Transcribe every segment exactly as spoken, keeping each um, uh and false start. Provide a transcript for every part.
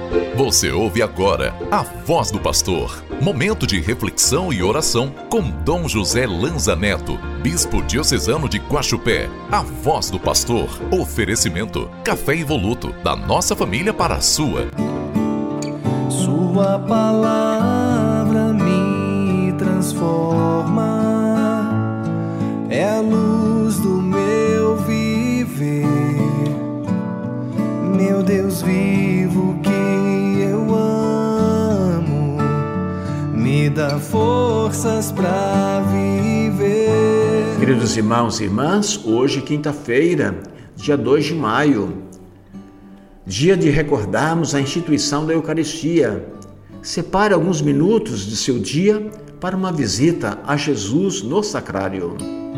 Você ouve agora a Voz do Pastor, momento de reflexão e oração com Dom José Lanza Neto, Bispo Diocesano de Guaxupé. A Voz do Pastor, oferecimento, café Evoluto, da nossa família para a sua. Sua palavra me transforma, é a luz do meu viver, meu Deus vivo que eu amo, me dá forças para viver. Queridos irmãos e irmãs, hoje quinta-feira, dia dois de maio, dia de recordarmos a instituição da Eucaristia. Separe alguns minutos de seu dia para uma visita a Jesus no Sacrário.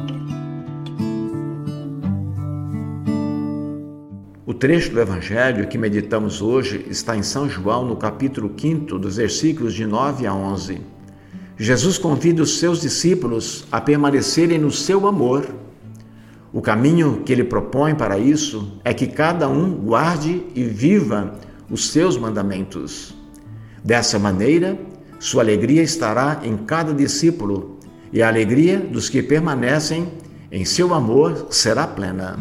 O trecho do Evangelho que meditamos hoje está em São João, no capítulo quinto, dos versículos de nove a onze. Jesus convida os seus discípulos a permanecerem no seu amor. O caminho que ele propõe para isso é que cada um guarde e viva os seus mandamentos. Dessa maneira, sua alegria estará em cada discípulo e a alegria dos que permanecem em seu amor será plena.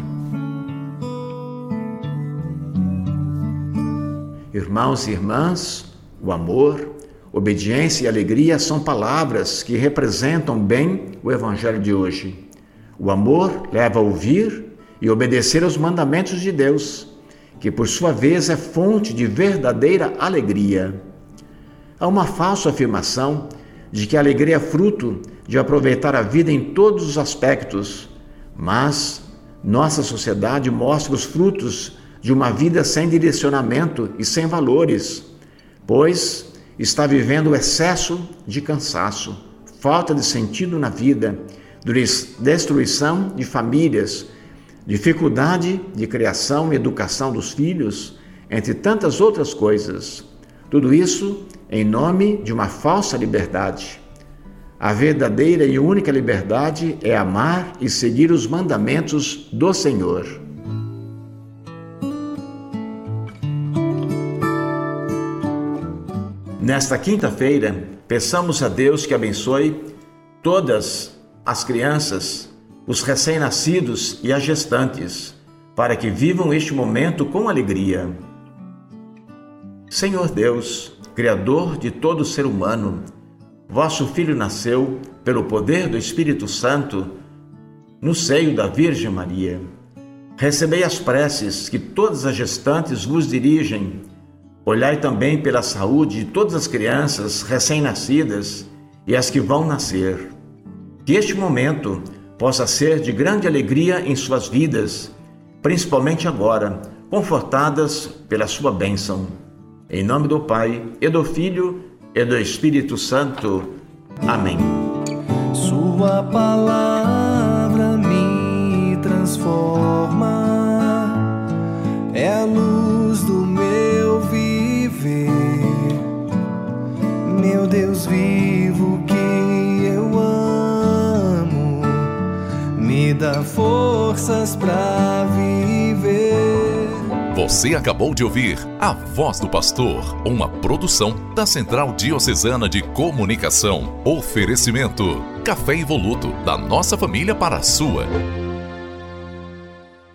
Irmãos e irmãs, o amor, obediência e alegria são palavras que representam bem o Evangelho de hoje. O amor leva a ouvir e obedecer aos mandamentos de Deus, que por sua vez é fonte de verdadeira alegria. Há uma falsa afirmação de que a alegria é fruto de aproveitar a vida em todos os aspectos, mas nossa sociedade mostra os frutos de uma vida sem direcionamento e sem valores, pois está vivendo o excesso de cansaço, falta de sentido na vida, destruição de famílias, dificuldade de criação e educação dos filhos, entre tantas outras coisas. Tudo isso em nome de uma falsa liberdade. A verdadeira e única liberdade é amar e seguir os mandamentos do Senhor. Nesta quinta-feira, peçamos a Deus que abençoe todas as crianças, os recém-nascidos e as gestantes, para que vivam este momento com alegria. Senhor Deus, Criador de todo ser humano, vosso Filho nasceu pelo poder do Espírito Santo no seio da Virgem Maria. Recebei as preces que todas as gestantes vos dirigem. Olhai também pela saúde de todas as crianças recém-nascidas e as que vão nascer. Que este momento possa ser de grande alegria em suas vidas, principalmente agora, confortadas pela sua bênção. Em nome do Pai, e do Filho, e do Espírito Santo. Amém. Sua palavra me transforma, é a luz do meu viver, meu Deus vivo que eu amo, me dá forças para viver. Você acabou de ouvir A Voz do Pastor, uma produção da Central Diocesana de Comunicação. Oferecimento, café Evoluto, da nossa família para a sua.